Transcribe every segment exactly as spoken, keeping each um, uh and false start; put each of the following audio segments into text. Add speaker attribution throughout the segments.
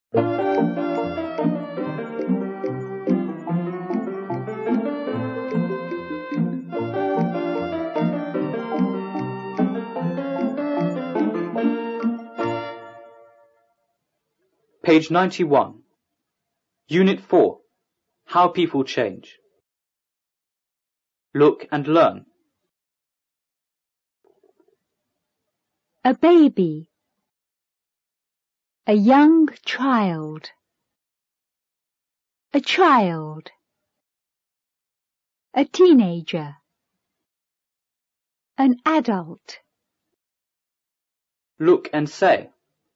Speaker 1: Page ninety-one. Unit four. How People Change. Look and learn.
Speaker 2: A baby. A young child. A child. A teenager. An adult.
Speaker 1: Look and say.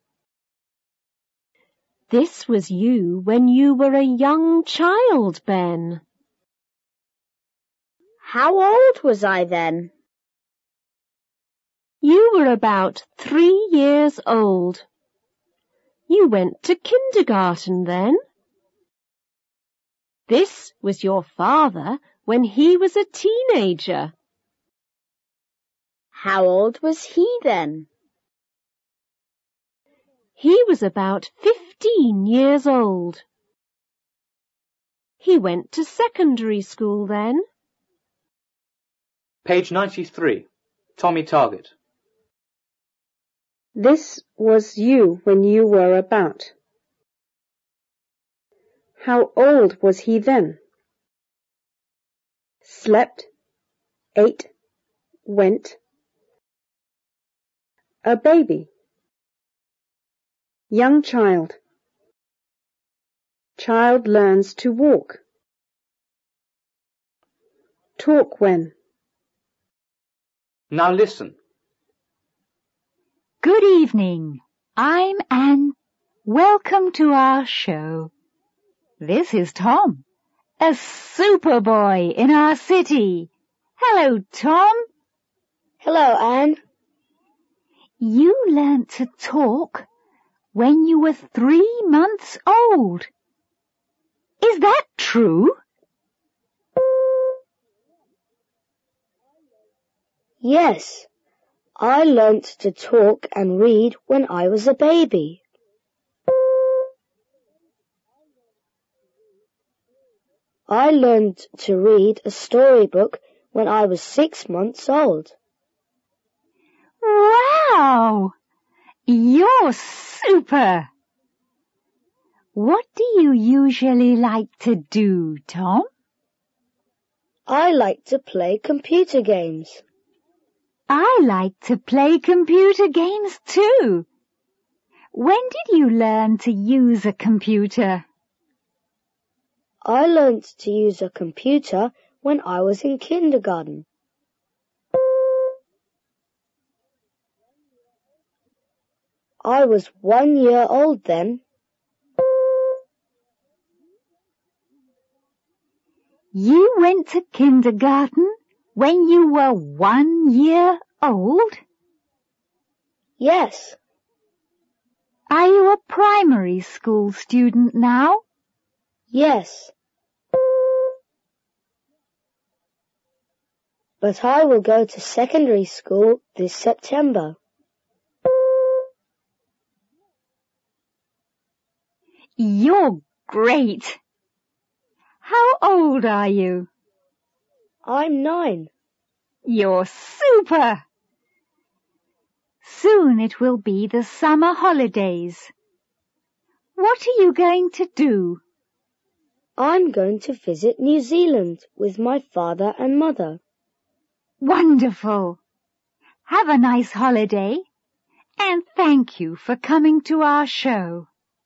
Speaker 3: This was you when you were a young child, Ben.
Speaker 4: How old was I then?
Speaker 3: You were about three years old. You went to kindergarten then. This was your father when he was a teenager.
Speaker 4: How old was he then?
Speaker 3: He was about fifteen years old. He went to secondary school then.
Speaker 1: Page ninety-three. Tommy Target.
Speaker 5: This was you when you were about. How old was he then? Slept, ate, went. A baby. Young child. Child learns to walk. Talk when.
Speaker 1: Now listen.
Speaker 2: Good evening. I'm Anne. Welcome to our show. This is Tom, a super boy in our city. Hello, Tom.
Speaker 4: Hello, Anne.
Speaker 2: You learnt to talk when you were three months old. Is that true?
Speaker 4: Yes, I learnt to talk and read when I was a baby. I learned to read a storybook when I was six months old.
Speaker 2: Wow! You're super! What do you usually like to do, Tom?
Speaker 4: I like to play computer games.
Speaker 2: I like to play computer games too. When did you learn to use a computer?
Speaker 4: I learnt to use a computer when I was in kindergarten. I was one year old then.
Speaker 2: You went to kindergarten when you were one year old?
Speaker 4: Yes.
Speaker 2: Are you a primary school student now?
Speaker 4: Yes. But I will go to secondary school this September.
Speaker 2: You're great! How old are you?
Speaker 4: I'm nine.
Speaker 2: You're super! Soon it will be the summer holidays. What are you going to do?
Speaker 4: I'm going to visit New Zealand with my father and mother.
Speaker 2: Wonderful! Have a nice holiday, and thank you for coming to our show.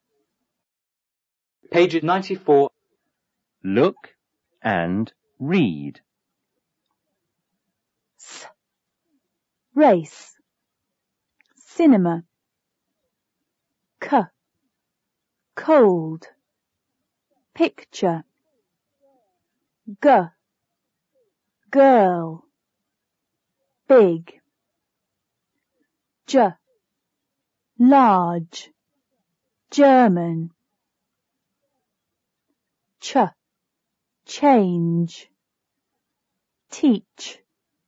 Speaker 1: Page ninety-four.
Speaker 6: Look and read.
Speaker 7: S. Race. Cinema. C. Cold. Picture. G. Girl. Big. J. Large. German. Ch. Change. Teach.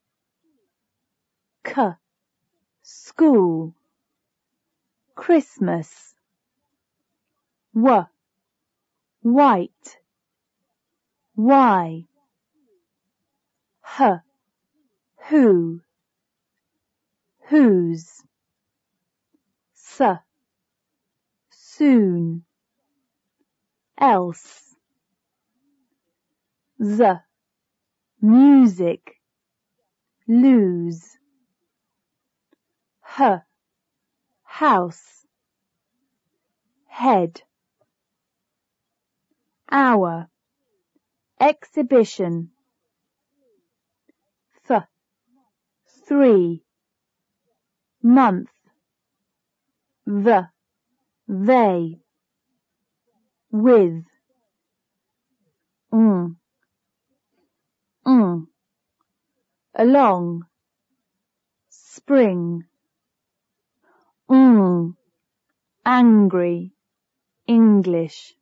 Speaker 7: K. School. Christmas. W, white. Y, H, who, whose. S, soon. Else. Z, music. Lose. H, house. Head. Hour. Exhibition. Th, three. Month. The, they. With. Mm. Mm. Along. Spring. Mm. Angry. English.